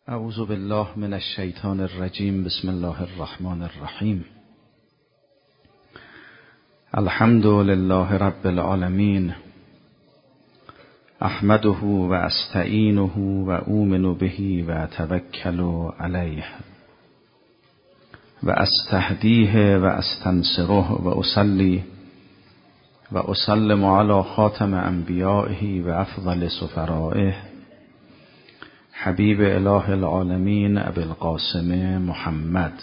اعوذ بالله من الشیطان الرجیم. بسم الله الرحمن الرحیم. الحمد لله رب العالمین. احمده و استعینه و اؤمن به و اتوکل علیه و استهدیه و استنصره و اصلی و اسلم علی خاتم انبیائه و افضل سفرائه حبیب اله العالمین ابی القاسم محمد.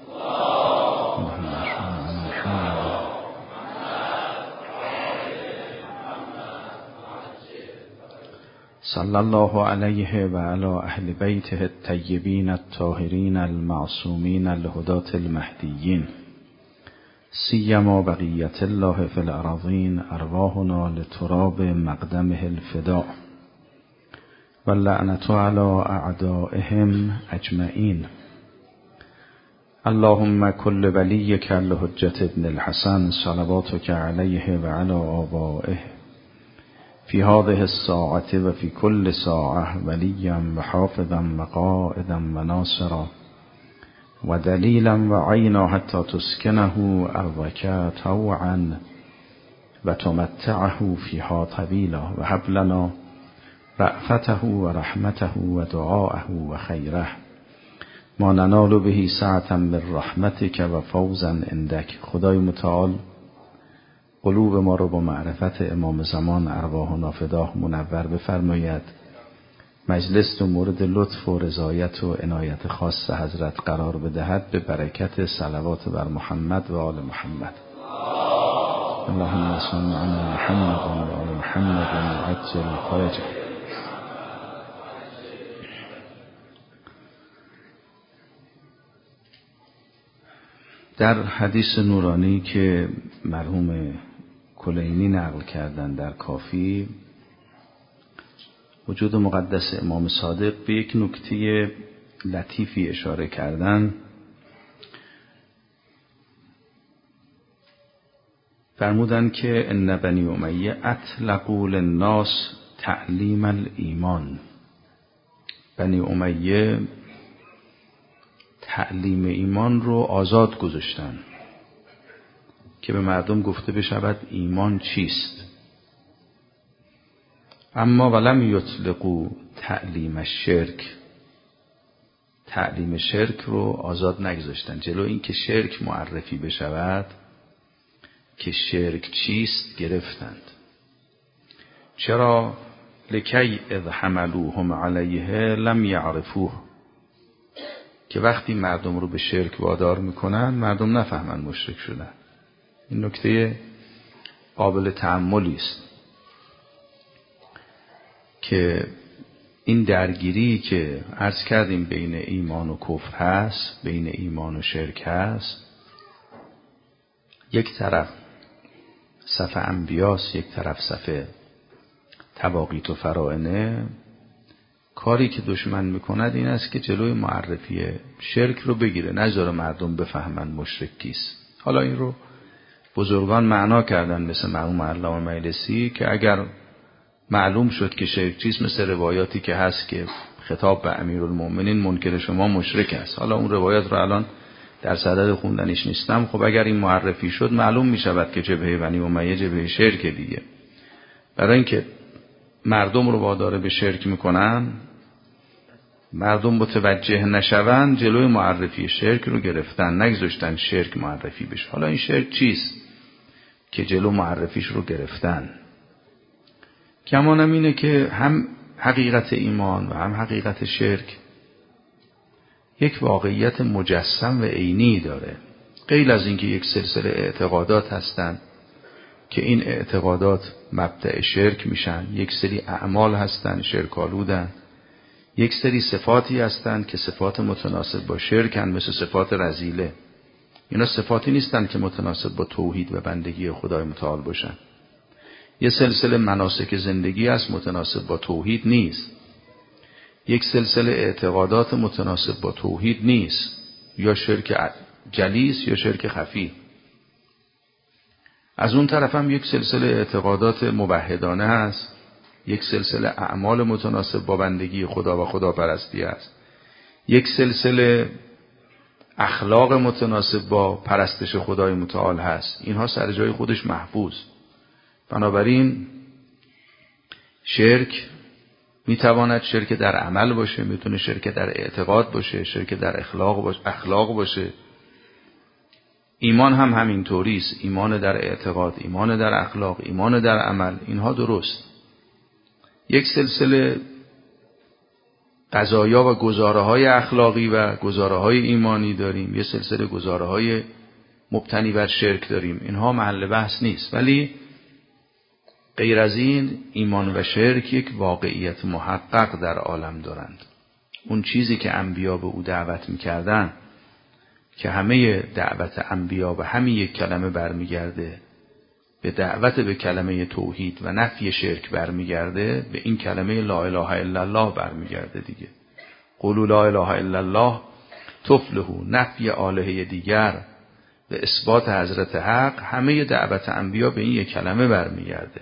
صلی الله علیه و علی اهل بیته الطیبین الطاهرین المعصومین الهداة المهدیین، سیما بقیت الله فی الارضین، ارواحنا لتراب مقدمه الفداء واللعنة علی اعدائهم اجمعین. اللهم كل ولیک الحجة ابن الحسن صلواتک علیه و علی آبائه فی هذه الساعة و فی کل ساعة ولیا و حافظا و قائدا و ناصرا و دلیلا و عینا حتی تسکنه ارضک طوعا و تمتعه فیها طویلا و هب لنا رأفته و رحمته و دعاءه و خیره ما ننال به سعة من رحمتک و فوزا عندک. خدای متعال قلوب ما رو با معرفت امام زمان ارواحنا فداه منور بفرماید. مجلس رو مورد لطف و رضایت و عنایت خاص حضرت قرار بدهد به برکت صلوات بر محمد و آل محمد. اللهم صل علی محمد و آل محمد و عجل فرجه. در حدیث نورانی که مرحوم کلینی نقل کردن در کافی، وجود مقدس امام صادق به یک نکته لطیفی اشاره کردن. فرمودن که ان بنی امیه اطلقوا للناس تعلیم الایمان. بنی امیه تعلیم ایمان رو آزاد گذاشتن که به مردم گفته بشود ایمان چیست، اما ولم یطلقوا تعلیم الشرک. تعلیم شرک رو آزاد نگذاشتن. جلو این که شرک معرفی بشود که شرک چیست گرفتند. چرا؟ لکی اذ حملوهم علیه لم یعرفوه، که وقتی مردم رو به شرک وادار میکنن مردم نفهمن مشرک شدن. این نکته قابل تأملی است که این درگیری که عرض کردیم بین ایمان و کفر هست، بین ایمان و شرک هست، یک طرف صف انبیاست، یک طرف صف تواقیت و فرائنه. کاری که دشمن میکند این است که جلوی معرفی شرک رو بگیره، نذاره مردم بفهمن مشرک کیست. حالا این رو بزرگان معنا کردن، مثل مرحوم علامه مجلسی، که اگر معلوم شد که شرک چیست، مثل روایاتی که هست که خطاب به امیرالمومنین منکر شما مشرک است. حالا اون روایات رو الان در صدد خوندنش نیستم. خب اگر این معرفی شد معلوم میشود که جبهه بنی امیه جبهه شرک دیگه. برای اینکه مردم رو وادار به شرک میکنن، مردم متوجه نشوند، جلوی معرفی شرک رو گرفتن، نگذاشتن شرک معرفی بشه. حالا این شرک چیست که جلو معرفیش رو گرفتن؟ کمانم اینه که هم حقیقت ایمان و هم حقیقت شرک یک واقعیت مجسم و عینی داره، غیر از اینکه یک سلسله اعتقادات هستند که این اعتقادات مبدأ شرک میشن. یک سری اعمال هستن شرک‌آلودن، یک سری صفاتی هستن که صفات متناسب با شرکن، مثل صفات رذیله. اینا صفاتی نیستن که متناسب با توحید و بندگی خدای متعال باشن. یه سلسله مناسک زندگی هست متناسب با توحید نیست. یک سلسله اعتقادات متناسب با توحید نیست، یا شرک جلیس یا شرک خفی. از اون طرف هم یک سلسله اعتقادات موحدانه هست، یک سلسله اعمال متناسب با بندگی خدا و خداپرستی است، یک سلسله اخلاق متناسب با پرستش خدای متعال هست. اینها سر جای خودش محفوظ. بنابراین شرک میتواند شرک در عمل باشه، میتونه شرک در اعتقاد باشه، شرک در اخلاق باشه. ایمان هم همینطوری است. ایمان در اعتقاد، ایمان در اخلاق، ایمان در عمل، اینها درست. یک سلسله قضایا و گزاره‌های اخلاقی و گزاره‌های ایمانی داریم، یک سلسله گزاره‌های مبتنی بر شرک داریم. اینها محل بحث نیست، ولی غیر از این ایمان و شرک یک واقعیت محقق در عالم دارند. اون چیزی که انبیا به او دعوت می‌کردن، که همه دعوت انبیا به همین یک کلمه برمیگرده، به دعوت به کلمه توحید و نفی شرک برمیگرده، به این کلمه لا اله الا الله برمیگرده دیگه. قولوا لا اله الا الله تفلحوا، نفی الهه دیگر و اثبات حضرت حق، همه دعوت انبیا به این یک کلمه برمیگرده.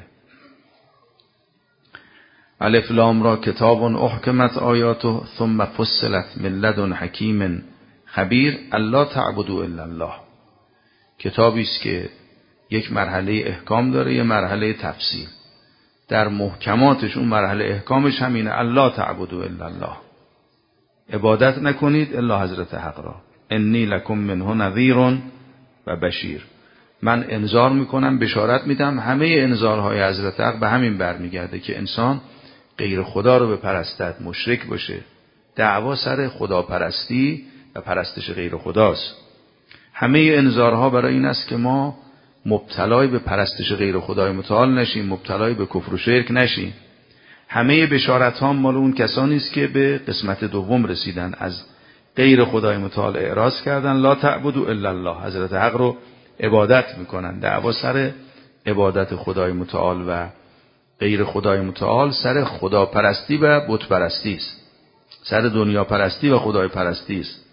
الف لام را کتاب احکمت آیاته ثم فصلت من لدن حکیم خبیر الا تعبدوا الا الله. کتابی است که یک مرحله احکام داره، یک مرحله تفصیل. در محکماتش اون مرحله احکامش همینه، الا تعبدوا الا الله، عبادت نکنید الا حضرت حق را. انی لکم منه نذیر و بشیر، من انذار میکنم، بشارت میدم. همه انذارهای حضرت حق به همین برمیگرده که انسان غیر خدا رو بپرستد، مشرک باشه. دعوا سر خداپرستی و پرستش غیر خداست. همه انذارها برای این است که ما مبتلای به پرستش غیر خدای متعال نشیم، مبتلای به کفر و شرک نشیم. همه بشارت ها مال اون کسانی است که به قسمت دوم رسیدن، از غیر خدای متعال اعراض کردن. لا تعبدوا الا الله، حضرت حق رو عبادت میکنن. دعوا سر عبادت خدای متعال و غیر خدای متعال سر خدا پرستی و بت پرستی است، سر دنیا پرستی و خدای پرستی است.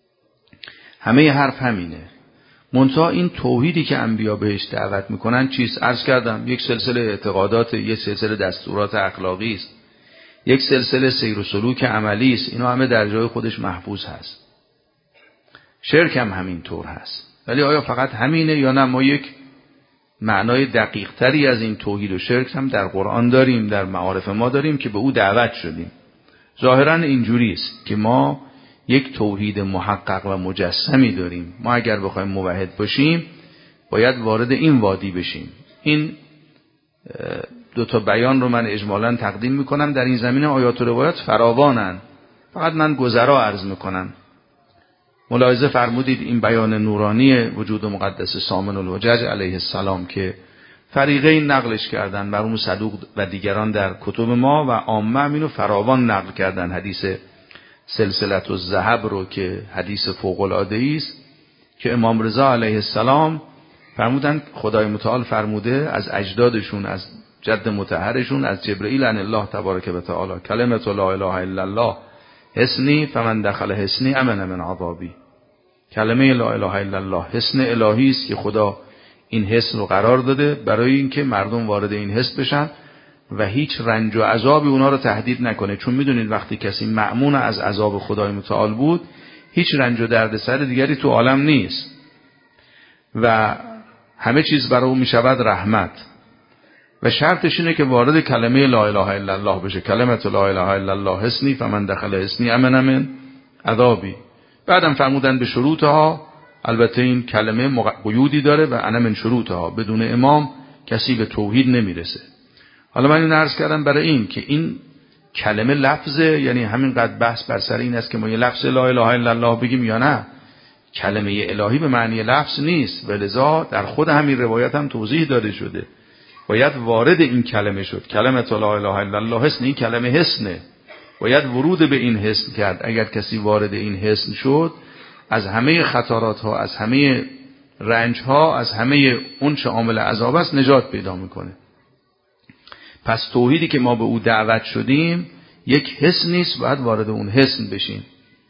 همه حرف همینه. منتها این توحیدی که انبیا بهش دعوت میکنن چیست؟ عرض کردم یک سلسله اعتقادات، یک سلسله دستورات اخلاقی است، یک سلسله سیر و سلوک عملی است. اینا همه در جای خودش محفوظ هست. شرک هم همینطور هست. ولی آیا فقط همینه یا نه؟ ما یک معنای دقیق تری از این توحید و شرک هم در قرآن داریم، در معارف ما داریم که به او دعوت شدیم. ظاهرا اینجوری است که ما یک توحید محقق و مجسمی داریم. ما اگر بخوایم موحد باشیم باید وارد این وادی بشیم. این دو تا بیان رو من اجمالاً تقدیم میکنم. در این زمینه آیات و روایات فراوانن، فقط من گذرا عرض میکنم. ملاحظه فرمودید این بیان نورانی وجود مقدس سامن الحجج علیه السلام که فریقین نقلش کردن، مرحوم صدوق و دیگران در کتب ما و عامه اینو فراوان نقل کردن. حدیث سلسلة الذهب رو که حدیث فوق العاده است که امام رضا علیه السلام فرمودن خدای متعال فرموده از اجدادشون، از جد مطهرشون، از جبرئیل ان الله تبارک و تعالی کلمة لا اله الا الله حصنی فمن دخل حصنی امن من عذابی. کلمه لا اله الا الله حصن الهی است که خدا این حصن رو قرار داده برای اینکه مردم وارد این حصن بشن و هیچ رنج و عذابی اونا رو تهدید نکنه. چون میدونید وقتی کسی مأمون از عذاب خدای متعال بود، هیچ رنج و دردسر دیگری تو عالم نیست و همه چیز برای او میشود رحمت. و شرطش اینه که وارد کلمه لا اله الا الله بشه. کلمت لا اله الا الله حصنی فمن دخل حصنی امن من عذابی. بعدم فرمودن به شروطها. البته این کلمه قیودی داره و انا من شروطها، بدون امام کسی به توحید نمیرسه. حالا من این عرض کردم برای این که این کلمه لفظه، یعنی همینقدر بحث بر سر این است که ما یه لفظ لا اله الا الله بگیم یا نه. کلمه الهی به معنی لفظ نیست و لذا در خود همین روایت هم توضیح داده شده باید وارد این کلمه شد. کلمه لا اله الا الله حصن، این کلمه حصنه، باید ورود به این حصن کرد. اگر کسی وارد این حصن شد از همه خطرات ها، از همه رنج ها، از همه اون چه عامل عذاب است نجات پیدا میکنه. پس توحیدی که ما به او دعوت شدیم یک حصن نیست، باید وارد اون حصن بشیم.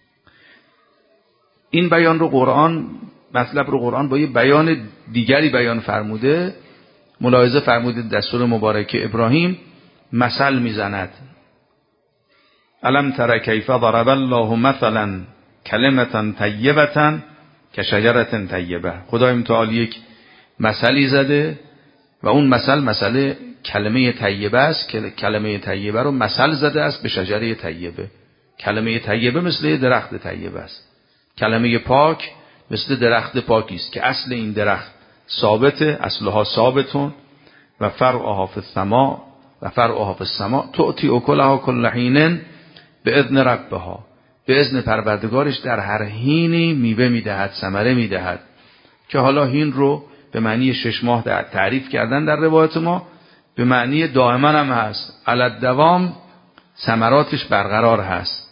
این بیان رو قرآن، مطلب رو قرآن با یه بیان دیگری بیان فرموده. ملاحظه فرمودید در سوره مبارکه ابراهیم مثل میزند. الم تر کیف ضرب الله مثلا کلمة طیبة کشجرة طیبه. خدای متعال یک مثلی زده و اون مثل کلمه طیبه است که کلمه طیبه رو مثل زده است به شجره طیبه. کلمه طیبه مثل درخت طیبه است. کلمه پاک مثل درخت پاکی است که اصل این درخت ثابته، اصلها ثابتون و فرعها فی السماء تؤتی اکلها کل حین باذن ربها. به اذن پروردگارش در هر حینی میوه میدهد، ثمره میدهد، که حالا حین رو به معنی 6 ماه تعریف کردن در روایت ما، به معنی دائما هم هست، علی الدوام ثمراتش برقرار هست.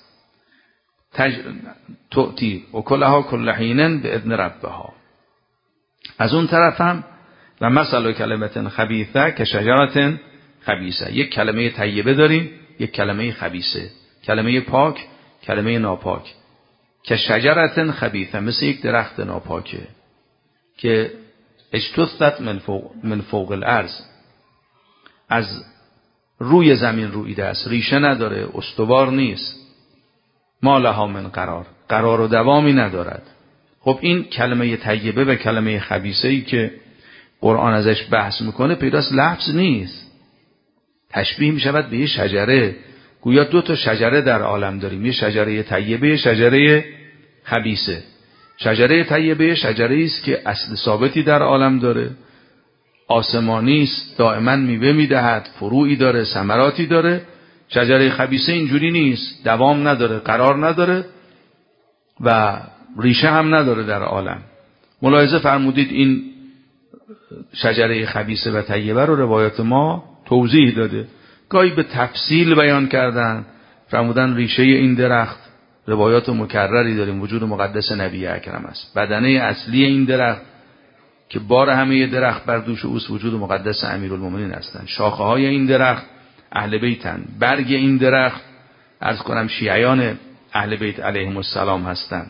تؤتی اکلها کل حین باذن ربها. از اون طرف هم و مثل کلمة خبیثه که شجرة خبیثه. یک کلمه طیبه داریم، یک کلمه خبیثه، کلمه پاک، کلمه ناپاک. که شجرة خبیثه مثل یک درخت ناپاکه که اجتثت من فوق الارض، از روی زمین رویده است، ریشه نداره، استوار نیست. ما لها من قرار و دوامی ندارد. خب این کلمه طیبه و کلمه خبیثه ای که قرآن ازش بحث میکنه پیداست لفظ نیست، تشبیه میشود به یه شجره. گویا 2 تا شجره در عالم داریم، یه شجره طیبه، یه شجره خبیثه. شجره طیبه شجره است که اصل ثابتی در عالم داره، آسمانی است، دائما میوه میدهد، فروعی داره، ثمراتی داره. شجره خبیثه اینجوری نیست، دوام نداره، قرار نداره و ریشه هم نداره در عالم. ملاحظه فرمودید این شجره خبیثه و طیبه رو روایات ما توضیح داده، گاهی به تفصیل بیان کردن، فرمودن ریشه این درخت، روایات مکرری داریم، وجود مقدس نبی اکرم است. بدنه اصلی این درخت که بار همه درخت بر دوش اوست، وجود مقدس امیرالمومنین هستند. شاخه های این درخت اهل بیتن، برگ این درخت عرض کنم شیعیان اهل بیت علیهم السلام هستند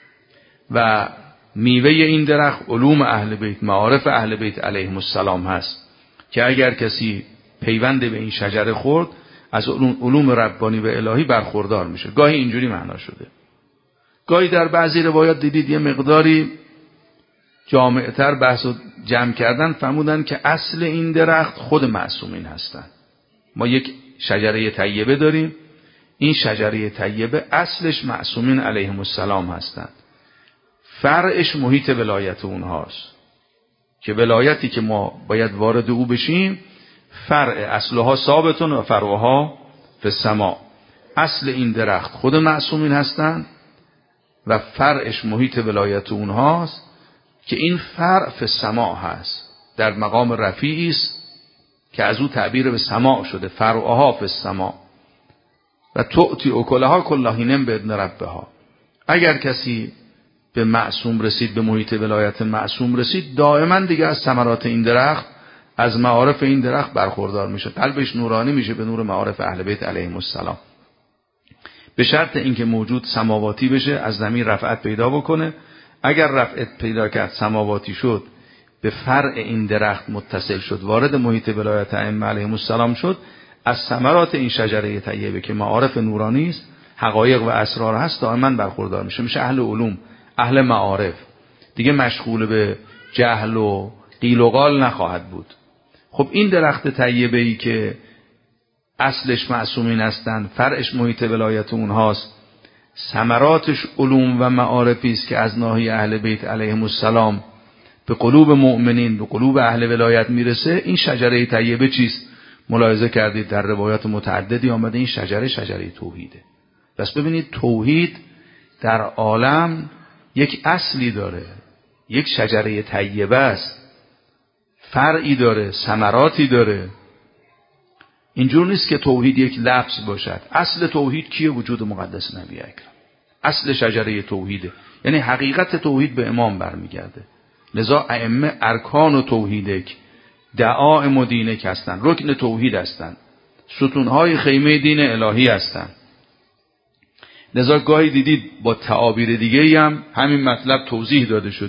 و میوه این درخت علوم اهل بیت، معارف اهل بیت علیهم السلام هست که اگر کسی پیوند به این شجره خورد از علوم ربانی و الهی برخوردار میشه. گاهی اینجوری معنا شده، گاهی در بعضی روایات دیدید یه مقداری جامعتر بحث و جمع کردن، فرمودن که اصل این درخت خود معصومین هستند. ما یک شجره طیبه داریم، این شجره طیبه اصلش معصومین علیهم السلام هستند، فرعش محیط ولایت اونهاست که ولایتی که ما باید وارد او بشیم فرع اصلها ثابتون و فرعها فی السماء. اصل این درخت خود معصومین هستند و فرعش محیط ولایت اونهاست که این فرع فی السماء هست، در مقام رفیعی است که از او تعبیر به سماع شده، فرعها فی السماء. و تؤتی اکلها کل حین باذن ربها. اگر کسی به معصوم رسید، به محیط ولایت معصوم رسید، دائما دیگه از ثمرات این درخت، از معارف این درخت برخوردار میشه، قلبش نورانی میشه به نور معارف اهل بیت علیهم السلام، به شرط اینکه موجود سماواتی بشه، از زمین رفعت پیدا بکنه. اگر رفعت پیدا کرد، سماواتی شد، به فرع این درخت متصل شد، وارد محیط ولایت ائمه علیهم السلام شد، از ثمرات این شجره طیبه که معارف نورانی است، حقایق و اسرار هست، دائما برخوردار میشه اهل علوم، اهل معارف، دیگه مشغول به جهل و قیل و قال نخواهد بود. خب این درخت طیبه ای که اصلش معصومین هستند، فرعش محیط ولایت اونهاست، ثمراتش علوم و معارفی است که از ناحیه اهل بیت علیهم السلام به قلوب مؤمنین، به قلوب اهل ولایت میرسه. این شجره طیبه چیست؟ ملاحظه کردید در روایات متعددی آمده این شجره توحیده. پس ببینید توحید در عالم یک اصلی داره، یک شجره طیبه است، فرعی داره، ثمراتی داره. اینجور نیست که توحید یک لفظ باشد. اصل توحید کیه؟ وجود مقدس نبی اکرم. اصل شجره توحیده، یعنی حقیقت توحید به امام برمیگرده. لذا ائمه ارکان و توحیدک، دعائم و دینک هستند، رکن توحید هستند، ستونهای خیمه دین الهی هستند. لذا گاهی دیدید با تعابیر دیگه‌ای هم همین مطلب توضیح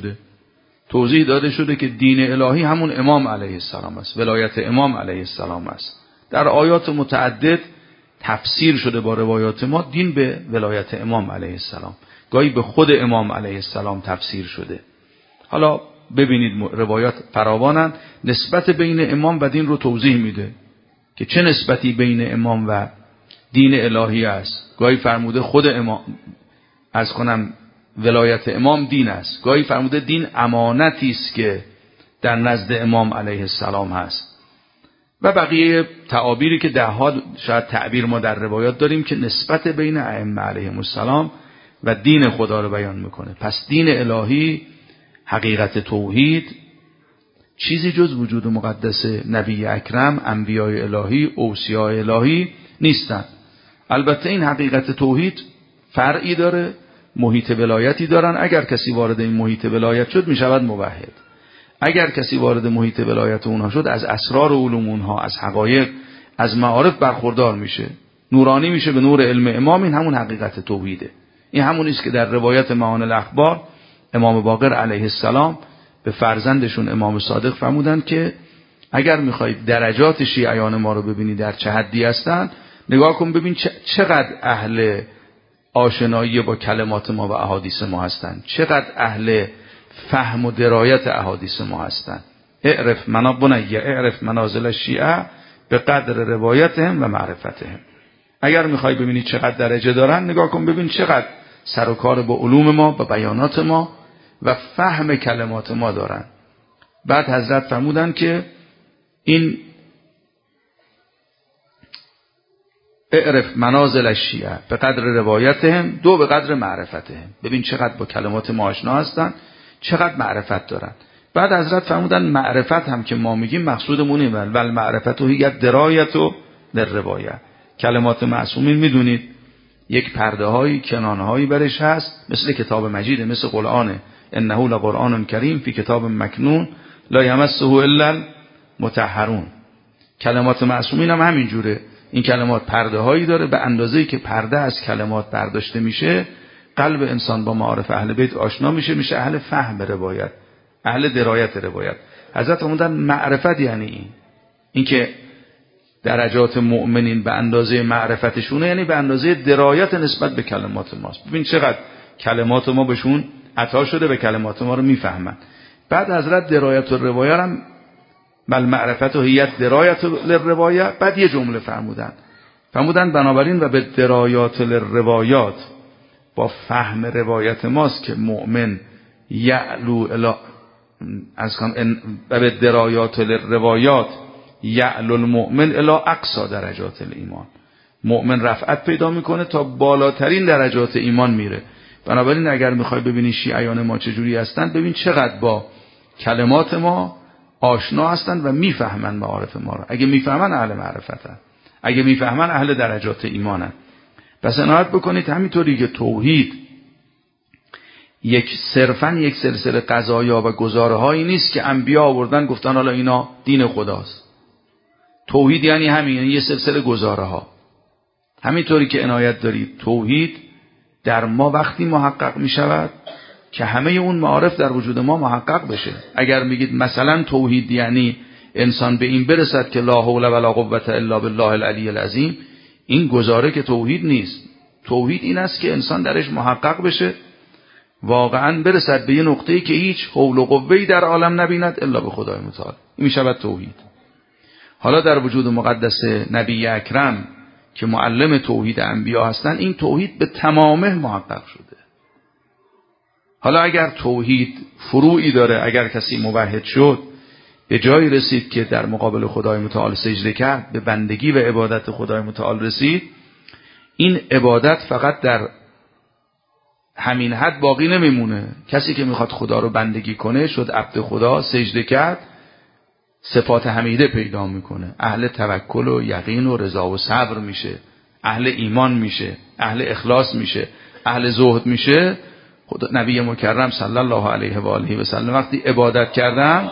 داده شده که دین الهی همون امام علیه السلام است، ولایت امام علیه السلام است. در آیات متعدد تفسیر شده با روایات ما، دین به ولایت امام علیه السلام، گاهی به خود امام علیه السلام تفسیر شده. حالا ببینید روایات فراوانند، نسبت بین امام و دین رو توضیح میده که چه نسبتی بین امام و دین الهی است. گاهی فرموده خود امام، از کنم ولایت امام دین است، گاهی فرموده دین امانتی است که در نزد امام علیه السلام هست، و بقیه تعابیری که ده‌ها شاید تعبیر ما در روایات داریم که نسبت بین ائمه علیهم السلام و دین خدا رو بیان میکنه. پس دین الهی، حقیقت توحید، چیزی جز وجود مقدس نبی اکرم، انبیای الهی، اوصیاء الهی نیستند. البته این حقیقت توحید فرعی داره، محیط ولایتی دارن. اگر کسی وارد این محیط ولایت شد میشود موحد. اگر کسی وارد محیط ولایت اونها شد، از اسرار و علوم اونها، از حقایق، از معارف برخوردار میشه، نورانی میشه به نور علم امام. این همون حقیقت توحیده. این همون است که در روایت معانی الاخبار امام باقر علیه السلام به فرزندشون امام صادق فرمودند که اگر میخواید درجات شیعیان ما رو ببینید در چه حدی هستند، نگاه کن ببین چقدر اهل آشنایی با کلمات ما و احادیث ما هستند، چقدر اهل فهم و درایت احادیث ما هستند. اعرف منازل الشیعه به قدر روایتهم و معرفتهم. اگر میخوای ببینی چقدر درجه دارن، نگاه کن ببین چقدر سر و کار با علوم ما، با بیانات ما و فهم کلمات ما دارن. بعد حضرت فرمودن که این اعرف منازل الشیعه به قدر روایتهم، دو به قدر معرفتهم. ببین چقدر با کلمات ما آشنا هستن، چقدر معرفت دارن. بعد حضرت فرمودن معرفت هم که ما میگیم مقصودمون اینه، ول معرفت و هی درایت و للروایه. کلمات معصومین میدونید یک پرده هایی، کنانه هایی برش هست، مثل کتاب مجید، مثل قرآنه. انه لقرآن کریم فی کتاب مکنون لا یمسه الا المطهرون. کلمات معصومین هم همین جوره. این کلمات پرده هایی داره، به اندازه‌ای که پرده از کلمات برداشته میشه، قلب انسان با معارف اهل بیت آشنا میشه اهل فهم روایت، اهل درایت روایت. حضرت فرمودن معرفت یعنی این که درجات مؤمنین به اندازه معرفتشونه، یعنی به اندازه درایت نسبت به کلمات ماست. ببین چقدر کلمات ما بهشون عطا شده، به کلمات ما رو میفهمن. بعد حضرت درایت الروایه هم بل معرفت و هیت درایت للروایه، بعد یه جمله فرمودن بنابراین و به درایات للروایات، با فهم روایت ماست که مؤمن یعلو و به درایات للروایات یعلو المؤمن الی اقصا درجات الایمان. مؤمن رفعت پیدا میکنه تا بالاترین درجات ایمان میره. بنابراین اگر میخوای ببینی شیعیان ما چجوری هستن، ببین چقدر با کلمات ما آشنا هستن و میفهمن معارف ما رو. اگه میفهمن اهل معرفتن، اگه میفهمن اهل درجات ایمانن. پس عنایت بکنید همینطوری که توحید صرفاً یک سلسله قضایا و گزاره‌هایی نیست که انبیا آوردن گفتن حالا اینا دین خداست. توحید یعنی همین، یعنی یه سلسله گزاره‌ها. همینطوری که عنایت دارید توحید در ما وقتی محقق می شود که همه اون معارف در وجود ما محقق بشه. اگر میگید مثلا توحید یعنی انسان به این برسد که لا حول ولا قوة الا بالله العلی العظیم، این گزاره که توحید نیست. توحید این است که انسان درش محقق بشه، واقعا برسد به یه نقطه‌ای که هیچ حول و قوه‌ای در عالم نبیند الا به خدای متعال. این میشود توحید. حالا در وجود مقدس نبی اکرم که معلم توحید انبیا هستن، این توحید به تمامه محقق شده. حالا اگر توحید فروعی داره، اگر کسی موحد شد، به جایی رسید که در مقابل خدای متعال سجده کرد، به بندگی و عبادت خدای متعال رسید، این عبادت فقط در همین حد باقی نمیمونه. کسی که میخواد خدا رو بندگی کنه، شد عبد خدا، سجده کرد، صفات حمیده پیدا میکنه. اهل توکل و یقین و رضا و صبر میشه، اهل ایمان میشه، اهل اخلاص میشه، اهل زهد میشه. خدا نبی مکرم صلی الله علیه و آله و سلم وقتی عبادت کردن،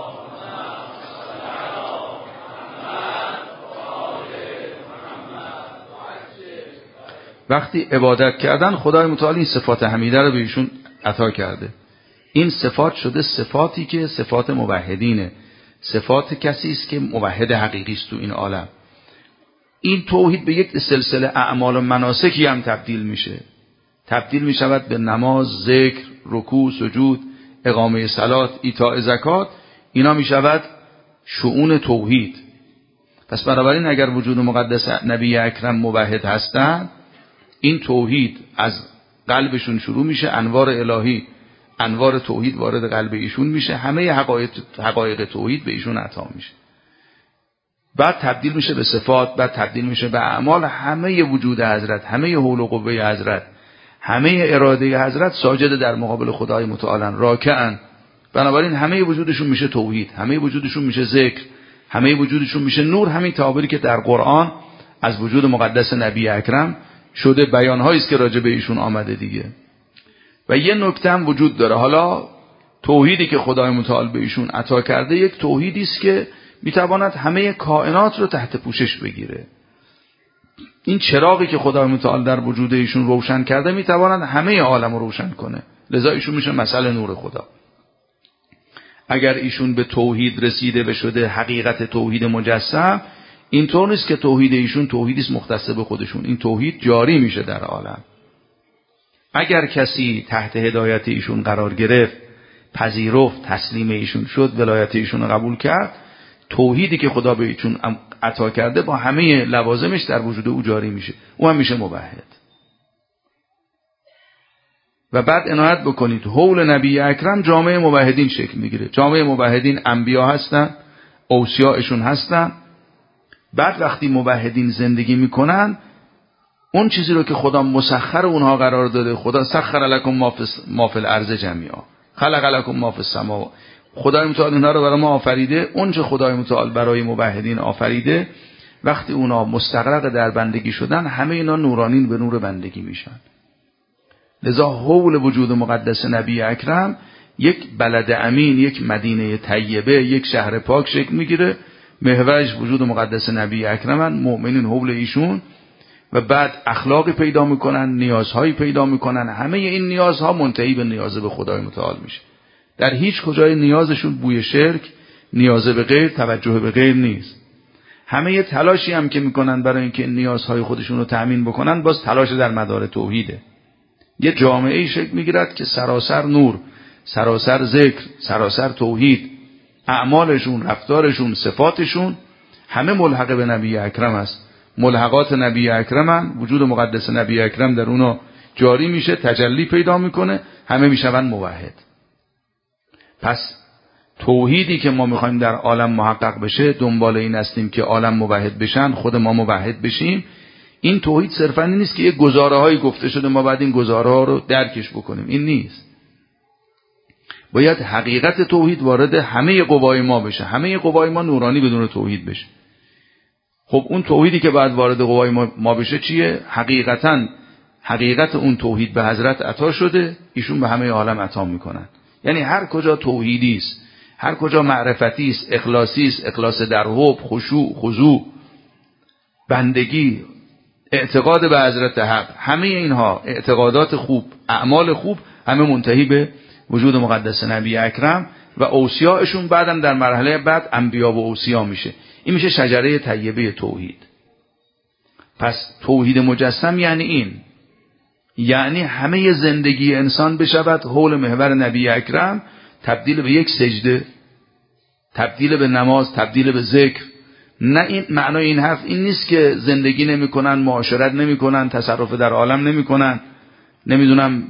خدای متعال این صفات حمیده رو به ایشون عطا کرده. این صفات شده صفاتی که صفات موحدینه، صفات کسی است که موحد حقیقی است تو این عالم. این توحید به یک سلسله اعمال و مناسکی هم تبدیل می شود به نماز، ذکر، رکوع، سجود، اقامه صلات، ایتاء زکات. اینا می شود شؤون توحید. پس بنابراین اگر وجود مقدس نبی اکرم موحد هستند، این توحید از قلبشون شروع میشه، انوار الهی، انوار توحید وارد قلب ایشون میشه، همه حقایق توحید به ایشون عطا میشه. بعد تبدیل میشه به صفات، بعد تبدیل میشه به اعمال. همه وجود حضرت، همه حول و قوه حضرت، همه اراده حضرت ساجد در مقابل خدای متعال راکعن. بنابراین همه وجودشون میشه توحید، همه وجودشون میشه ذکر، همه وجودشون میشه نور. همین تعابیری که در قرآن از وجود مقدس نبی اکرم شده، بیانهایی است که راجع به ایشون آمده دیگه. و یه نکته هم وجود داره. حالا توحیدی که خدای متعال به ایشون عطا کرده یک توحیدی است که میتواند همه کائنات رو تحت پوشش بگیره. این چراغی که خدای متعال در وجود ایشون روشن کرده میتواند همه عالم رو روشن کنه. لذا ایشون میشه مثل نور خدا. اگر ایشون به توحید رسیده و شده حقیقت توحید مجسم، اینطور نیست که توحید ایشون توحیدی است مختص به خودشون. این توحید جاری میشه در عالم. اگر کسی تحت هدایت ایشون قرار گرفت، پذیرفت، تسلیم ایشون شد، ولایت ایشون رو قبول کرد، توحیدی که خدا به ایشون عطا کرده با همه لوازمش در وجود او جاری میشه. او هم میشه موحد. و بعد عنایت بکنید حول نبی اکرم جامعه موحدین شکل میگیره. جامعه موحدین انبیا هستن، اوصیاءشون هستن. بعد وقتی موحدین زندگی میکنن، اون چیزی رو که خدا مسخر اونها قرار داده، خدا سخر لکم ما فی الارض جمیعا خلق لکم ما فی السماء، خدای متعال اینها رو برای ما آفریده. اون چه خدای متعال برای موحدین آفریده، وقتی اونا مستغرق در بندگی شدن، همه اینا نورانین به نور بندگی میشن. لذا حول وجود مقدس نبی اکرم یک بلد امین، یک مدینه طیبه، یک شهر پاک شکل میگیره. محورش وجود مقدس نبی اکرمن، مؤمنین حول ایشون. و بعد اخلاقی پیدا میکنن، نیازهایی پیدا میکنن. همه این نیازها منتهی به نیاز به خدای متعال میشه. در هیچ کجای نیازشون بوی شرک، نیاز به غیر، توجه به غیر نیست. همه تلاشی هم که میکنن برای اینکه نیازهای خودشون رو تأمین بکنن، باز تلاش در مدار توحیده. یه جامعه شکل میگیرد که سراسر نور، سراسر ذکر، سراسر توحید، اعمالشون، رفتارشون، صفاتشون همه ملحق به نبی اکرم است. ملحقات نبی اکرمن، وجود مقدس نبی اکرم در اونو جاری میشه، تجلی پیدا میکنه، همه میشون موحد. پس توحیدی که ما میخوایم در عالم محقق بشه، دنبال این هستیم که عالم موحد بشن، خود ما موحد بشیم. این توحید صرفا این نیست که یک گزاره هایی گفته شده ما بعد این گزاره ها رو درکش بکنیم. این نیست. باید حقیقت توحید وارد همه قوای ما بشه، همه قوای ما نورانی بدون توحید بشه. خب اون توحیدی که بعد وارد قوای ما بشه چیه؟ حقیقت اون توحید به حضرت عطا شده، ایشون به همه عالم عطا میکنن. یعنی هر کجا توحیدی است، هر کجا معرفتی است، اخلاصی است، اخلاص در حب، خشوع، خضوع، بندگی، اعتقاد به حضرت حق، همه اینها اعتقادات خوب، اعمال خوب، همه منتهی به وجود مقدس نبی اکرم و اوصیاءشون. بعدم در مرحله بعد انبیا و اوصیا میشه. این میشه شجره طیبه توحید. پس توحید مجسم یعنی این، یعنی همه زندگی انسان بشود حول محور نبی اکرم، تبدیل به یک سجده، تبدیل به نماز، تبدیل به ذکر. نه، این معنای این حرف این نیست که زندگی نمیکنن، معاشرت نمیکنن، تصرف در عالم نمیکنن، نمیدونم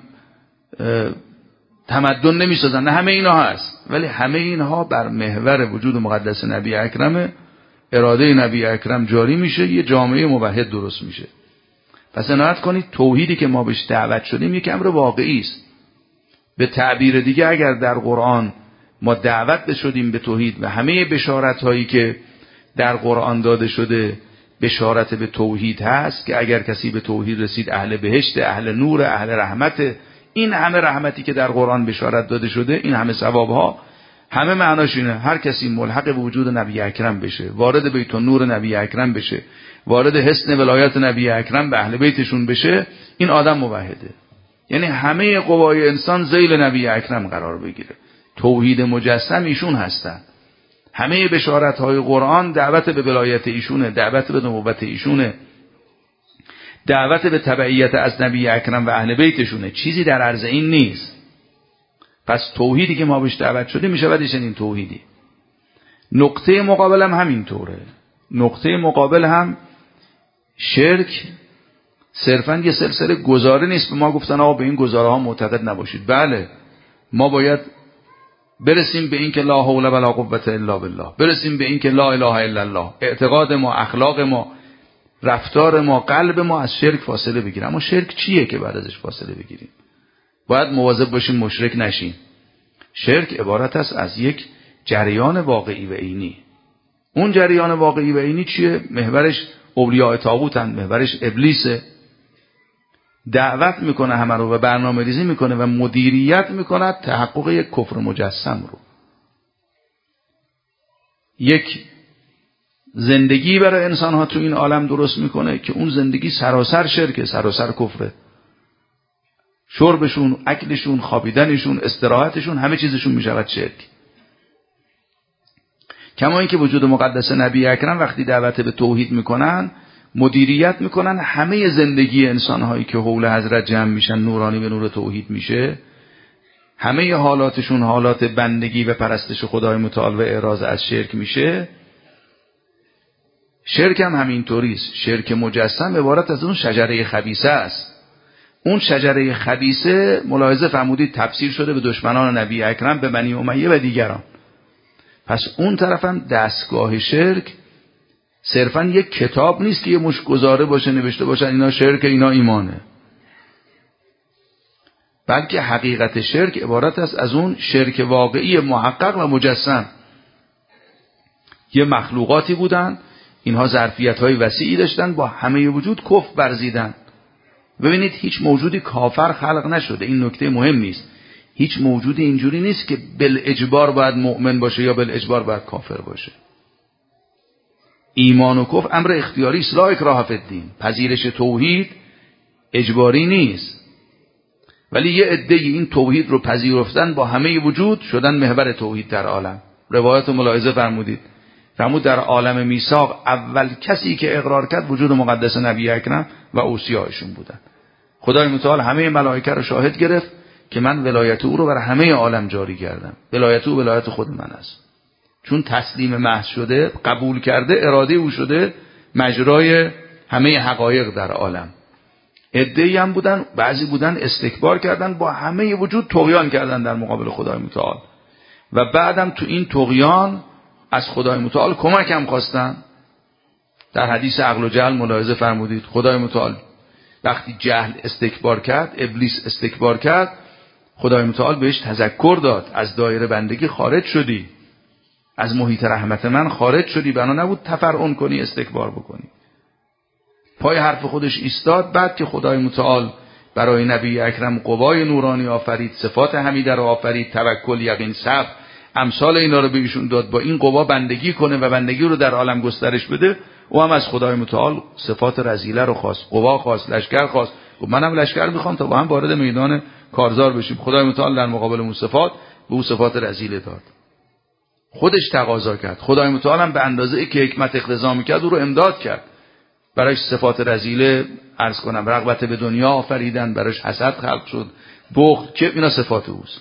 تمدن نمیسازن. نه، همه اینا هست، ولی همه اینها بر محور وجود مقدس نبی اکرم، اراده نبی اکرم جاری میشه، یه جامعه موحد درست میشه. پس عنایت کنید توحیدی که ما بهش دعوت شدیم یک امر واقعی است. به تعبیر دیگه اگر در قرآن ما دعوت شدیم به توحید و همه بشارت هایی که در قرآن داده شده بشارت به توحید هست که اگر کسی به توحید رسید اهل بهشت، اهل نور، اهل رحمت، این همه رحمتی که در قرآن بشارت داده شده، این همه ثوابها، همه معناش اینه هر کسی ملحق به وجود نبی اکرم بشه، وارد بیت النور نبی اکرم بشه، وارد حصن ولایت نبی اکرم به اهل بیتشون بشه، این آدم موحده. یعنی همه قوای انسان ذیل نبی اکرم قرار بگیره. توحید مجسم ایشون هستن. همه بشارت‌های قرآن دعوت به ولایت ایشونه، دعوت به نبوت ایشونه، دعوت به تبعیت از نبی اکرم و اهل بیتشونه. چیزی در عرض این نیست. پس توحیدی که ما بهش دعوت شده میشه بعد این توحیدی. نقطه مقابل هم همینطوره. نقطه مقابل هم شرک صرفاً یه سلسله گزاره نیست. به ما گفتن آقا به این گزاره ها معتقد نباشید. بله، ما باید برسیم به این که لا حول ولا قوة الا بالله، برسیم به این که لا اله الا الله. اعتقاد ما، اخلاق ما، رفتار ما، قلب ما از شرک فاصله بگیره. اما شرک چیه که بعد ازش فاصله بگیریم؟ باید مواظب باشیم مشرک نشیم. شرک عبارت است از یک جریان واقعی و عینی. اون جریان واقعی و عینی چیه؟ محورش اولیاء طاغوتن، محورش ابلیسه. دعوت میکنه همه رو و برنامه ریزی میکنه و مدیریت میکنه تحقق یک کفر مجسم رو. یک زندگی برای انسان ها تو این عالم درست میکنه که اون زندگی سراسر شرکه، سراسر کفره. شربشون، اکلشون، خوابیدنشون، استراحتشون، همه چیزشون میشود شرک. کما اینکه وجود مقدس نبی اکرم وقتی دعوت به توحید میکنن، مدیریت میکنن همه زندگی انسانهایی که حول حضرت جمع میشن، نورانی به نور توحید میشه، همه حالاتشون حالات بندگی و پرستش خدای متعال و اعراض از شرک میشه. شرک هم همینطوریست. شرک مجسم عبارت از اون شجره خبیثه است. اون شجره خبیثه ملاحظه فرمودید تفسیر شده به دشمنان نبی اکرم، به بنی امیه و دیگران. پس اون طرف هم دستگاه شرک صرفا یک کتاب نیست که یه مش گزاره باشه نوشته باشن اینا شرک اینا ایمانه، بلکه حقیقت شرک عبارت است از اون شرک واقعی محقق و مجسم. یه مخلوقاتی بودن، اینها ظرفیت‌های وسیعی داشتن، با همه وجود کفر ورزیدن. ببینید هیچ موجودی کافر خلق نشده. این نکته مهم نیست. هیچ موجودی اینجوری نیست که بالاجبار باید مؤمن باشه یا بالاجبار باید کافر باشه. ایمان و کفر امر اختیاری است، لا اکراه فی الدین. پذیرش توحید اجباری نیست، ولی یه عده این توحید رو پذیرفتن با همه وجود شدن محور توحید در عالم. روایت ملاحظه فرمود در عالم میثاق اول کسی که اقرار کرد وجود مقدس نبی اکرم و اوصیایشون بودن. خدای متعال همه ملائکه رو شاهد گرفت که من ولایت او رو بر همه عالم جاری کردم. ولایت او ولایت خود من است. چون تسلیم محض شده، قبول کرده، اراده او شده مجرای همه حقایق در عالم. عده‌ای هم بودن، بعضی بودن استکبار کردن، با همه وجود طغیان کردن در مقابل خدای متعال و بعدم تو این طغیان از خدای متعال کمک هم خواستن. در حدیث عقل و جهل ملاحظه فرمودید خدای متعال وقتی جهل استکبار کرد، ابلیس استکبار کرد، خدای متعال بهش تذکر داد از دایره بندگی خارج شدی، از محیط رحمت من خارج شدی، بنا نبود تفرعن کنی، استکبار بکنی. پای حرف خودش ایستاد. بعد که خدای متعال برای نبی اکرم قوای نورانی آفرید، صفات حمیده رو آفرید، توکل، یقین، صبر، امثال اینا رو به ایشون داد، با این قوا بندگی کنه و بندگی رو در عالم گسترش بده. او هم از خدای متعال صفات رذیله رو خواست، قوا خواست، لشکر خواست. گفت منم لشکر میخوام تا با هم وارد میدان کارزار بشیم. خدای متعال در مقابل اون صفات به او صفات رذیله داد. خودش تقاضا کرد. خدای متعال هم به اندازه‌ای که حکمت اقتضا می‌کرد او رو امداد کرد. براش صفات رذیله عرض کنم رغبت به دنیا آفریدن، براش حسد خلق شد، بخل، که اینا صفات اوست.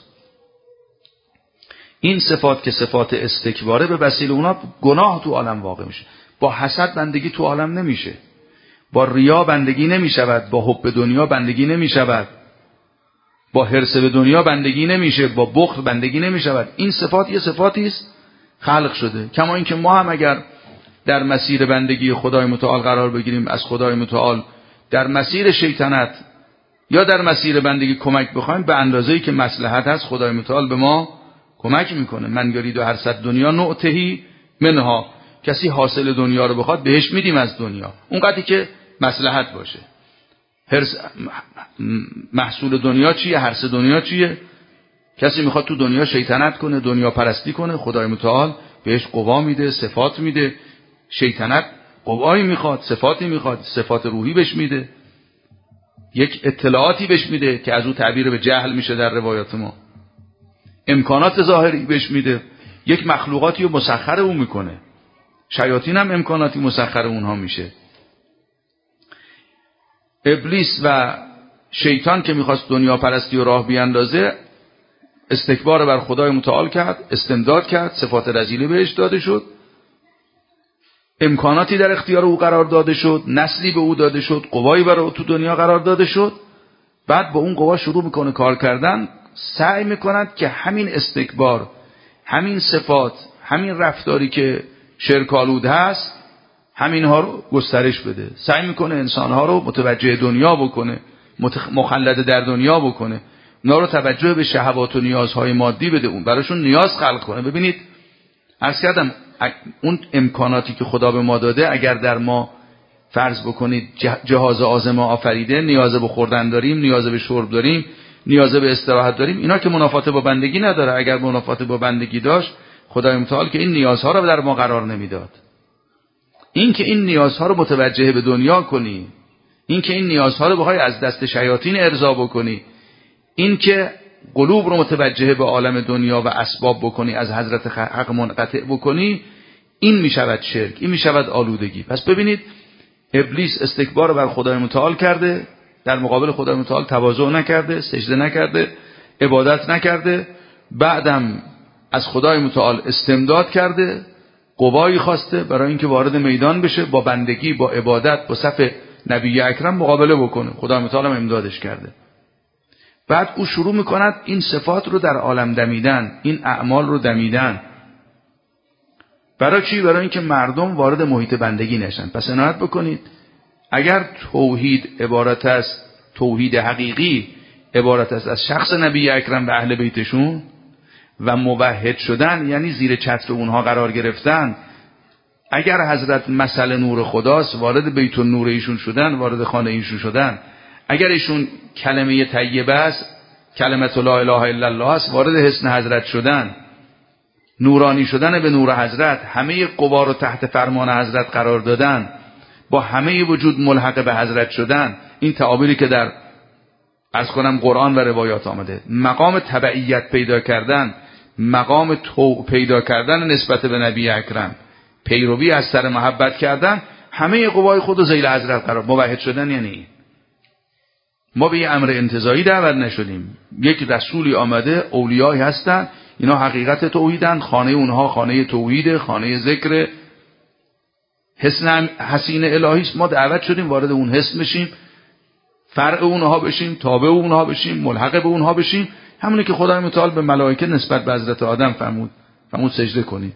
این صفات که صفات استکباره به وسیله اونا گناه تو عالم واقع میشه. با حسد بندگی تو عالم نمیشه، با ریا بندگی نمیشود، با حب دنیا بندگی نمیشود، با حرص به دنیا بندگی نمیشه، با بخل بندگی نمیشود. این صفات یه صفاتی است خلق شده. کما اینکه ما هم اگر در مسیر بندگی خدای متعال قرار بگیریم، از خدای متعال در مسیر شیطنت یا در مسیر بندگی کمک بخوایم، به اندازه‌ای که مصلحت هست خدای متعال به ما کمک میکنه. من یرید و هر صد دنیا نعطهی منها. کسی حاصل دنیا رو بخواد بهش میدیم از دنیا، اونقدری که مصلحت باشه. محصول دنیا چیه؟ هرس دنیا چیه؟ کسی میخواد تو دنیا شیطنت کنه، دنیا پرستی کنه، خدای متعال بهش قوا میده، صفات میده. شیطنت قوایی میخواد، صفاتی میخواد، صفات روحی بهش میده، یک اطلاعاتی بهش میده که از او تعبیر به جهل میشه در روایات ما. امکانات ظاهری بهش میده. یک مخلوقاتی رو مسخر اون میکنه. شیاطین هم امکاناتی مسخر اونها میشه. ابلیس و شیطان که میخواست دنیا پرستی و راه بیاندازه، استکبار بر خدای متعال کرد، استمداد کرد، صفات رذیله بهش داده شد، امکاناتی در اختیار او قرار داده شد، نسلی به او داده شد، قوایی برای او تو دنیا قرار داده شد. بعد با اون قوا شروع میکنه کار کردن، سعی میکند که همین استکبار، همین صفات، همین رفتاری که شرک‌آلود هست، همینها رو گسترش بده. سعی میکنه انسانها رو متوجه دنیا بکنه، مخلد در دنیا بکنه، اونا رو توجه به شهوات و نیازهای مادی بده، اون براشون نیاز خلق کنه. ببینید عرض کردم اون امکاناتی که خدا به ما داده، اگر در ما فرض بکنید جهاز آزم آفریده، نیاز به خوردن داریم، نیاز به شرب داریم، نیاز به استراحت داریم، اینا که منافات با بندگی نداره. اگر منافات با بندگی داشت، خدای متعال که این نیازها رو در ما قرار نمیداد. این که این نیازها رو متوجه به دنیا کنی، این که این نیازها رو بخوای از دست شیاطین ارضا بکنی، این که قلوب رو متوجه به عالم دنیا و اسباب بکنی، از حضرت حق منقطع بکنی، این میشود شرک، این میشود آلودگی. پس ببینید ابلیس استکبار بر خدای متعال کرده، در مقابل خدای متعال تواضع نکرده، سجده نکرده، عبادت نکرده، بعدم از خدای متعال استمداد کرده، قوایی خواسته برای اینکه وارد میدان بشه، با بندگی، با عبادت، با صف نبی اکرم مقابله بکنه. خدای متعال هم امدادش کرده. بعد او شروع میکند این صفات رو در عالم دمیدن، این اعمال رو دمیدن. برای چی؟ برای اینکه مردم وارد محیط بندگی نشن. پس عنایت بکنید، اگر توحید عبارت است، توحید حقیقی عبارت است از شخص نبی اکرم و اهل بیتشون و موحد شدن، یعنی زیر چتر اونها قرار گرفتن، اگر حضرت مثل نور خداست، وارد بیت النور ایشون شدن، وارد خانه ایشون شدن، اگر ایشون کلمه طیبه است، کلمت لا اله الا الله است، وارد حصن حضرت شدن، نورانی شدن به نور حضرت، همه قوا رو تحت فرمان حضرت قرار دادن، با همه وجود ملحق به حضرت شدن. این تعابیری که در از کنم قرآن و روایات آمده، مقام تبعیت پیدا کردن، مقام پیدا کردن نسبت به نبی اکرم، پیروی از سر محبت کردن، همه قوای خود رو ذیل حضرت قرار. موحد شدن یعنی ما به یه امر انتزاعی دعوت نشدیم. یک رسولی آمده، اولیایی هستن، اینا حقیقت توحیدن، خانه اونها خانه توحید، خانه ذکر، حسن حسین الهی است. ما دعوت شدیم وارد اون حسن بشیم، فرع اونها بشیم، تابع اونها بشیم، ملحق به اونها بشیم. همونی که خدای متعال به ملائکه نسبت به حضرت آدم فرمود سجده کنید.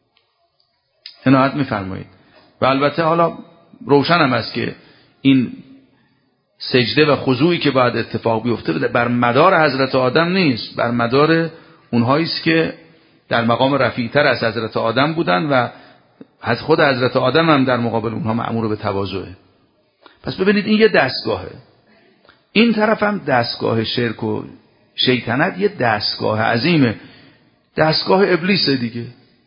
عنایت می‌فرمایید. و البته حالا روشن هم است که این سجده و خضوعی که باید اتفاق بیفته بر مدار حضرت آدم نیست، بر مدار اونهایی است که در مقام رفیع‌تر از حضرت آدم بودن و از خود حضرت آدم هم در مقابل اونها مأمور به تواضعه. پس ببینید این یه دستگاهه. این طرف هم دستگاه شرک و شیطنت یه دستگاه عظیمه، دستگاه ابلیس دیگه.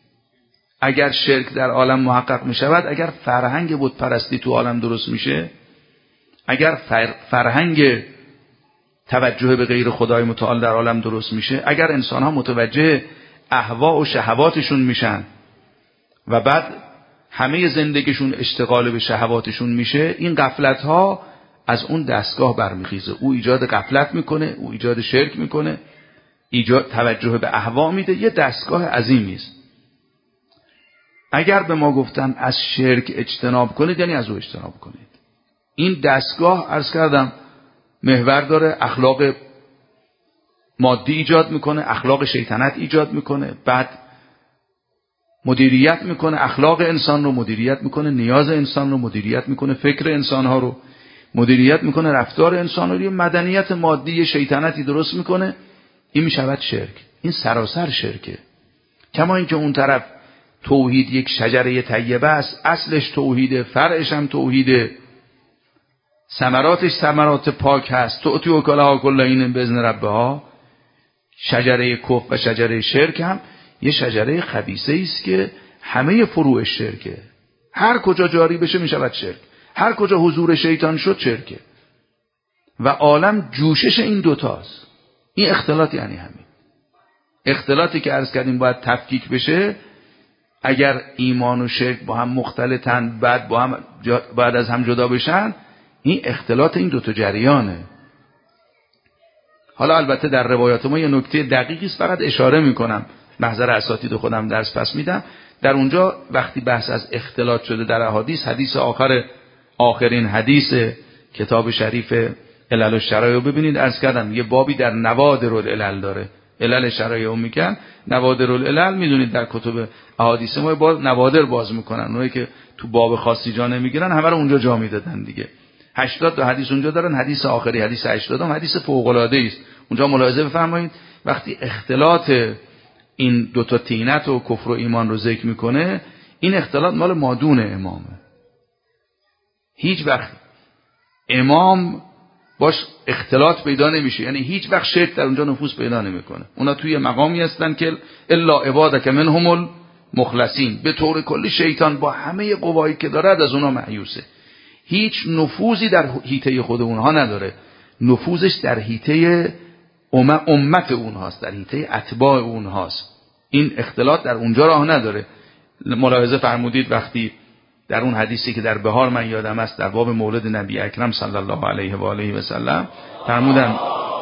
اگر شرک در عالم محقق می شود، اگر فرهنگ بت پرستی تو عالم درست میشه، اگر فرهنگ توجه به غیر خدای متعال در عالم درست میشه، اگر انسان ها متوجه اهوا و شهواتشون میشن و بعد همه زندگیشون اشتغال به شهواتشون میشه، این غفلت ها از اون دستگاه برمیخیزه. او ایجاد غفلت میکنه، او ایجاد شرک میکنه، ایجاد توجه به اهوا میده. یه دستگاه عظیمی است. اگر به ما گفتن از شرک اجتناب کنید، یعنی از او اجتناب کنید. این دستگاه عرض کردم محور داره، اخلاق مادی ایجاد میکنه، اخلاق شیطنت ایجاد میکنه، بعد مدیریت میکنه اخلاق انسان رو، مدیریت میکنه نیاز انسان رو، مدیریت میکنه فکر انسانها رو، مدیریت میکنه رفتار انسان رو. یه مدنیت مادی شیطنتی درست میکنه. این میشود شرک. این سراسر شرکه. کما اینکه اون طرف توحید یک شجره طیبه است، اصلش توحیده، فرعش هم توحیده، ثمراتش ثمرات پاک هست. تؤتی اکلها کل حین باذن ربها. شجره کفر و شجره شرک هم یه شجره خبیثه است که همه فروع شرکه. هر کجا جاری بشه میشود شرک، هر کجا حضور شیطان شد شرکه. و عالم جوشش این دوتاست. این اختلاط یعنی همین. اختلاطی که عرض کردیم باید تفکیک بشه. اگر ایمان و شرک با هم مختلطن بعد با هم بعد از هم جدا بشن، این اختلاط این دوتا جریانه. حالا البته در روایات ما یه نکته دقیقی است، فقط اشاره میکنم، محضر اساتید خودم درس پس میدم. در اونجا وقتی بحث از اختلاط شده در احادیث، حدیث آخرین حدیث کتاب شریف علل الشرایع رو ببینید. عرض کردم یه بابی در نوادر العلل داره، علل شرایع رو میگن. نوادر العلل میدونید در کتب احادیث ما با نوادر باز میکنن، اونایی که تو باب خاصی جا نمیگیرن همه رو اونجا جا میدادن دیگه. 80 تا حدیث اونجا دارن، حدیث آخری حدیث 80 حدیث فوق العاده است. اونجا ملاحظه بفرمایید وقتی اختلاط این دو تا طینت و کفر و ایمان رو ذکر میکنه، این اختلاط مال مادون امامه. هیچ وقت امام باش اختلاط پیدا نمیشه، یعنی هیچ وقت شرک در اونجا نفوذ پیدا نمیکنه. اونا توی مقامی هستن که الا عبادک منهم المخلصین، به طور کلی شیطان با همه قوایی که دارد از اونا مایوسه. هیچ نفوذی در حیطه خود اونها نداره، نفوذش در حیطه امت اونهاست، در حیطه اتباع اونهاست. این اختلاط در اونجا راه نداره. ملاحظه فرمودید وقتی در اون حدیثی که در بهار من یادم است در باب مولد نبی اکرم صلی الله علیه و آله و سلم فرمودن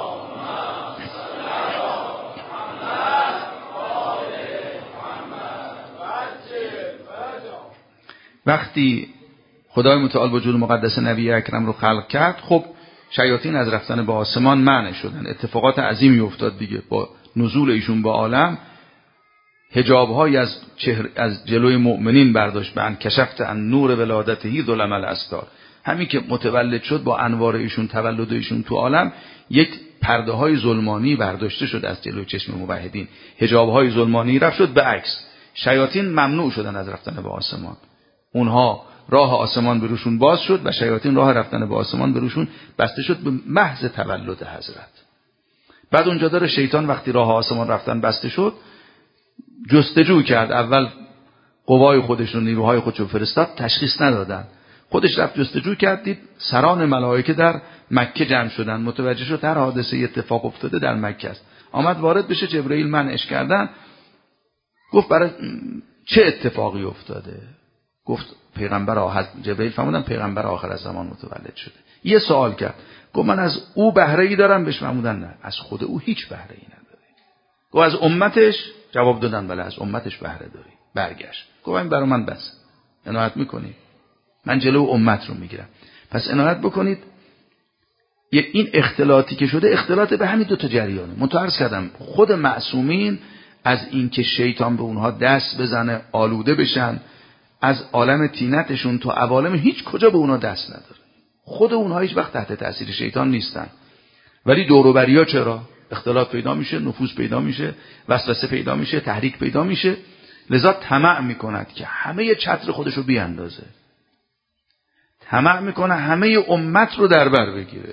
وقتی خدای متعال وجود مقدس نبی اکرم رو خلق کرد، خب شیاطین از رفتن به آسمان منع شدن. اتفاقات عظیمی افتاد دیگه. با نزول ایشون به عالم حجاب‌هایی از جلوی مؤمنین برداشت، به ان کشفت ان نور ولادته ظلم الاستار. همین که متولد شد با انوار ایشون، تولد ایشون تو عالم، یک پرده‌های ظلمانی برداشته شد از جلوی چشم موحدین. حجاب‌های ظلمانی رفت شد به عکس. شیاطین ممنوع شدن از رفتن به آسمان. اونها راه آسمان بروشون باز شد و شیاطین راه رفتن به آسمان بروشون بسته شد به محض تولد حضرت. بعد اونجا داره شیطان وقتی راه آسمان رفتن بسته شد، جستجو کرد. اول قوای خودش و نیروهای خودش رو فرستاد، تشخیص ندادن. خودش رفت جستجو کرد، دید سران ملائکه در مکه جمع شدن. متوجه شد هر حادثه اتفاق افتاده در مکه است. آمد وارد بشه، جبرئیل منعش کردن. گفت برای چه اتفاقی افتاده؟ گفت پیغمبر جبرئیل فرمودن پیغمبر آخر از زمان متولد شده. یه سوال کرد، گفت من از او بهره ای دارم؟ بهش فرمودن نه، از خود او هیچ بهره ای نداری. گفت از امتش؟ جواب دادن بله از امتش بهره داری. برگشت گفت این برای من بس، عنایت میکنی؟ من جلو امت رو میگیرم. پس عنایت بکنید. این اختلاطی که شده اختلاط به همین دو تا جریانه. متعرض کردم خود معصومین از این که شیطان به اونها دست بزنه، آلوده بشن، از عالم طینتشون تا عوالم هیچ کجا به اونها دست نداره. خود اونها هیچ وقت تحت تاثیر شیطان نیستن. ولی دور و بریا چرا؟ اختلاط پیدا میشه، نفوذ پیدا میشه، وسوسه پیدا میشه، تحریک پیدا میشه. لذا طمع میکند که همه چتر خودشو بیاندازه. طمع میکنه همه امت رو در بر بگیره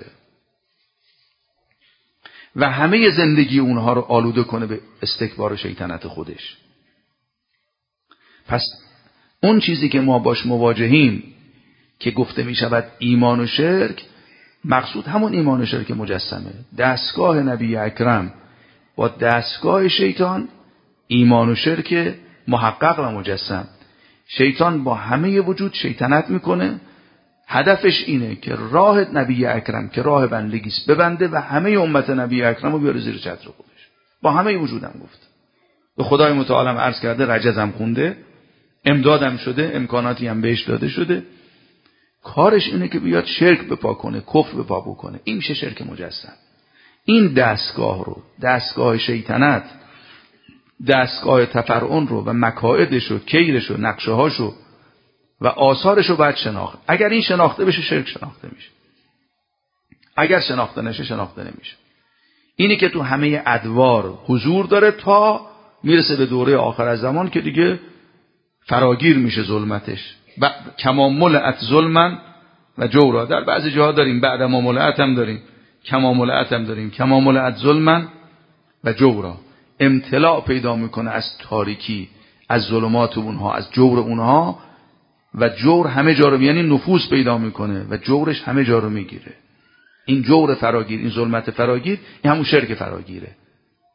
و همه زندگی اونها رو آلوده کنه به استکبار شیطنت خودش. پس اون چیزی که ما باش مواجهیم که گفته میشود ایمان و شرک، مقصود همون ایمان و شرک مجسمه. دستگاه نبی اکرم با دستگاه شیطان، ایمان و شرک محقق و مجسم. شیطان با همه وجود شیطنت میکنه، هدفش اینه که راه نبی اکرم که راه بندگی است ببنده و همه امت نبی اکرم رو بیاره زیر چتر خودش. با همه وجودم گفت. به خدای متعالم عرض کرده، رجزم خونده، امدادم شده، امکاناتی هم بهش داده شده. کارش اینه که بیاد شرک بپا کنه، کفر بپا بکنه. این میشه شرک مجسم. این دستگاه رو، دستگاه شیطنت، دستگاه تفرعون رو و مکائدش رو، کیرش رو، نقشه هاشو و آثارش رو باید شناخت. اگر این شناخته بشه شرک شناخته میشه. اگر شناخته نشه شناخته نمیشه. اینی که تو همه ادوار حضور داره تا میرسه به دوره آخر از زمان که دیگه فراگیر میشه ظلمتش. کما ملئت ظلمن و جورا. در بعضی جاها داریم بعد ما ملئت هم داریم، کما ملئت هم داریم، کما ملئت ظلمن و جورا. امتلاع پیدا میکنه از تاریکی، از ظلمات اونها، از جور اونها و جور همه جا رو، یعنی نفوذ پیدا میکنه و جورش همه جا رو میگیره. این جور فراگیر، این ظلمت فراگیر، این همون شرک فراگیره.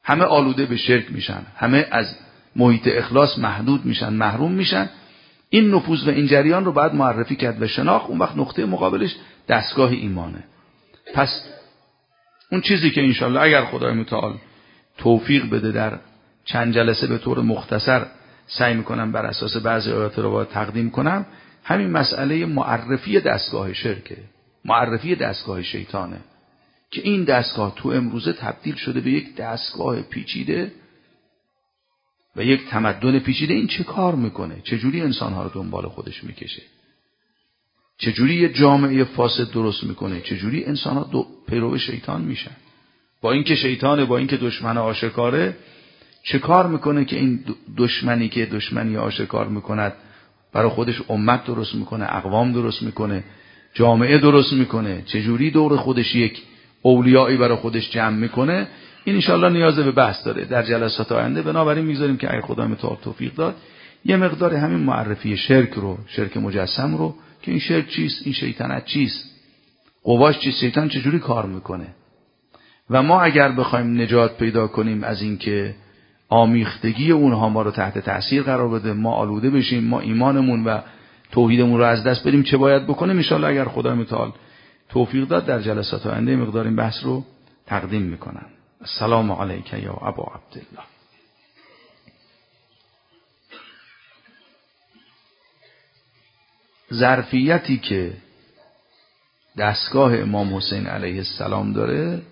همه آلوده به شرک میشن، همه از محیط اخلاص محدود میشن، محروم میشن. این نفوذ و این جریان رو باید معرفی کرد و شناخت. اون وقت نقطه مقابلش دستگاه ایمانه. پس اون چیزی که انشالله اگر خدای متعال توفیق بده در چند جلسه به طور مختصر سعی میکنم بر اساس بعضی آیات رو باید تقدیم کنم، همین مسئله معرفی دستگاه شرکه، معرفی دستگاه شیطانه که این دستگاه تو امروزه تبدیل شده به یک دستگاه پیچیده و یک تمدن پیچیده. این چه کار میکنه؟ چجوری انسانها رو دنبال خودش میکشه؟ چجوری یه جامعه فاسد درست میکنه؟ چجوری انسانها پیرو شیطان میشن؟ با اینکه شیطانه، با اینکه دشمن آشکاره، چه کار میکنه که این دشمنی که دشمنی آشکار میکند برای خودش امت درست میکنه، اقوام درست میکنه، جامعه درست میکنه، چجوری دور خودش یک اولیایی برای خودش جمع میکنه؟ این انشالله نیاز به بحث داره در جلسات آینده. بنابراین میذاریم که اگه خدا متعال توفیق داد یه مقدار همین معرفی شرک رو، شرک مجسم رو، که این شرک چیست، این شیطنت چیست، قواش چیست، شیطان چجوری کار میکنه. و ما اگر بخوایم نجات پیدا کنیم از این که آمیختگی اونها ما رو تحت تأثیر قرار بده، ما آلوده بشیم، ما ایمانمون و توحیدمون رو از دست بدیم، چه باید بکنیم؟ ان شاءالله اگر خدا متعال توفیق داد در جلسات آینده مقدار این بحث رو تقدیم میکنم. السلام علیک یا ابا عبدالله. ظرفیتی که دستگاه امام حسین علیه السلام داره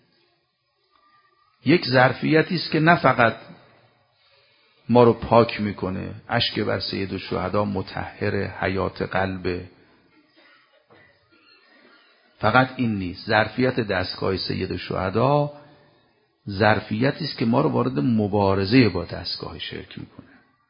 یک ظرفیتی است که نه فقط ما رو پاک میکنه، اشک بر سید الشهدا مطهر حیات قلب، فقط این نیست. ظرفیت دستگاه سید الشهدا ظرفیتی است که ما رو وارد مبارزه با دستگاه شرک میکنه،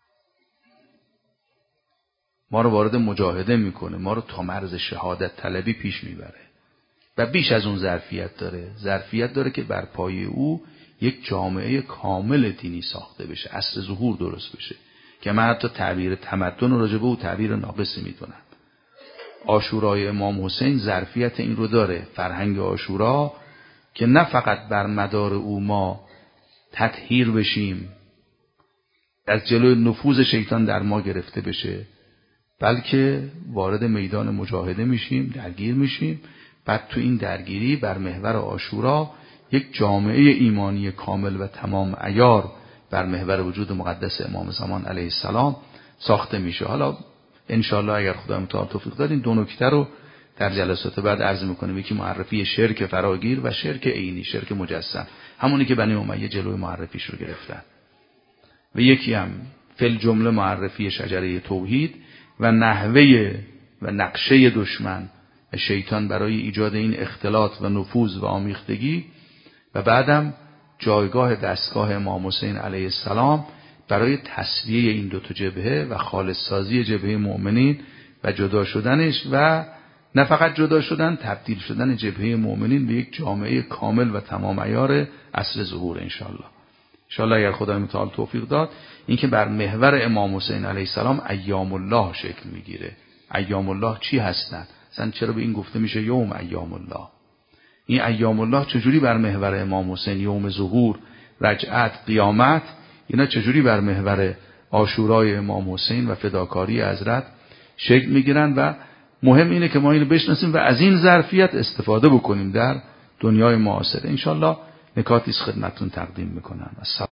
ما رو وارد مجاهده میکنه، ما رو تا مرز شهادت طلبی پیش میبره. و بیش از اون ظرفیت داره که بر پایه او یک جامعه کامل دینی ساخته بشه، عصر ظهور درست بشه، که من حتی تعبیر تمدن راجع به او تعبیر ناقصی میدونم. عاشورای امام حسین ظرفیت این رو داره، فرهنگ عاشورا، که نه فقط بر مدار او ما تطهیر بشیم، از جلوی نفوذ شیطان در ما گرفته بشه، بلکه وارد میدان مجاهده میشیم، درگیر میشیم. بعد تو این درگیری بر محور عاشورا یک جامعه ایمانی کامل و تمام عیار بر محور وجود مقدس امام زمان علیه السلام ساخته میشه. حالا انشالله اگر خدا متعال توفیق داد این دو نکته رو در جلسات بعد عرض میکنیم. یکی معرفی شرک فراگیر و شرک عینی، شرک مجسم، همونی که بنی امیه جلوی معرفیش رو گرفتن، و یکی هم فل جمله معرفی شجره توحید و نحوه و نقشه دشمن و شیطان برای ایجاد این اختلاط و نفوذ و آمیختگی، و بعدم جایگاه دستگاه امام حسین علیه السلام برای تسویه این دو تا جبهه و خالص سازی جبهه مؤمنین و جدا شدنش، و نه فقط جدا شدن، تبدیل شدن جبهه مؤمنین به یک جامعه کامل و تمام عیار عصر ظهور انشالله. انشالله اگر خدای متعال توفیق داد این که بر محور امام حسین علیه السلام ایام الله شکل میگیره. ایام الله چی هستند؟ اصلا چرا به این گفته میشه یوم ایام الله؟ این ایام الله چجوری بر محور امام حسین، یوم ظهور، رجعت، قیامت، اینا چجوری بر محور عاشورای امام حسین و فداکاری حضرت شکل میگیرن؟ و مهم اینه که ما اینو بشناسیم و از این ظرفیت استفاده بکنیم در دنیای معاصر. انشالله نکاتی از خدمتتون تقدیم میکنم.